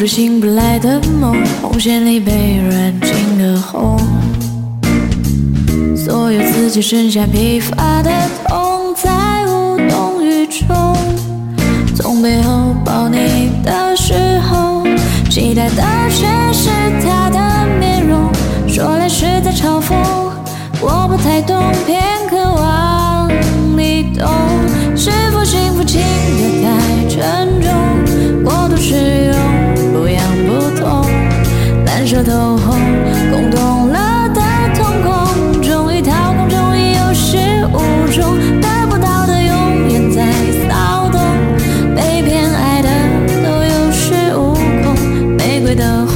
着醒不来的梦，红线里被软禁的红，所有自己剩下疲乏的痛，在无动于衷。从背后抱你的时候，期待的却是他的面容，说来是在嘲讽，我不太懂，偏渴望你懂。是否幸福轻得太沉重，过度使用不痒不痛，难舍透红，共同了的瞳孔，终于掏空，终于有始无终，得不到的永远在骚动，被偏爱的都有恃无恐，玫瑰的